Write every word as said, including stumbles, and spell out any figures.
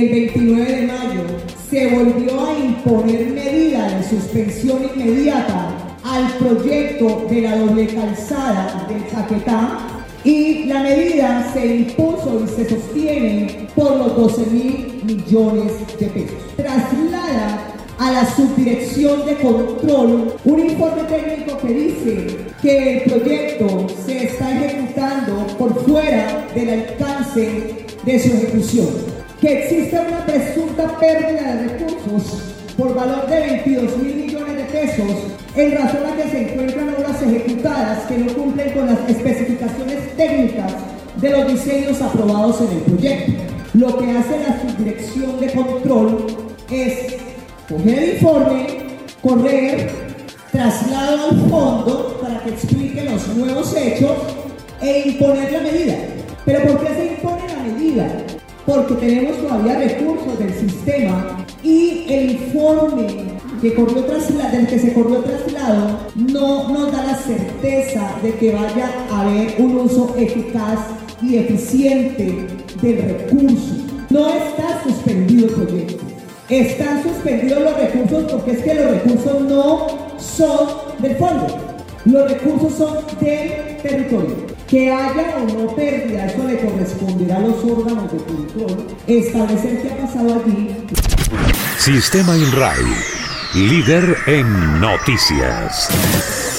el veintinueve de mayo se volvió a imponer medida de suspensión inmediata al proyecto de la doble calzada del Caquetá, y la medida se impuso y se sostiene por los doce mil millones de pesos. Traslada a la subdirección de control un informe técnico que dice que el proyecto se está ejecutando por fuera del alcance de su ejecución, que existe una presunta pérdida de recursos por valor de veintidós mil millones de pesos en razón a que se encuentran obras ejecutadas que no cumplen con las especificaciones técnicas de los diseños aprobados en el proyecto. Lo que hace la subdirección de control es coger el informe, correr, traslado al fondo para que explique los nuevos hechos e imponer la medida. ¿Pero por qué se impone la medida? Porque tenemos todavía recursos del sistema y el informe que corrió trasla- del que se corrió traslado no nos da la certeza de que vaya a haber un uso eficaz y eficiente del recurso. No está suspendido el proyecto. Están suspendidos los recursos porque es que los recursos no son del fondo. Los recursos son del territorio. Que haya o no pérdida, eso le corresponderá a los órganos de control establecer qué ha pasado allí. Sistema INRAE, líder en noticias.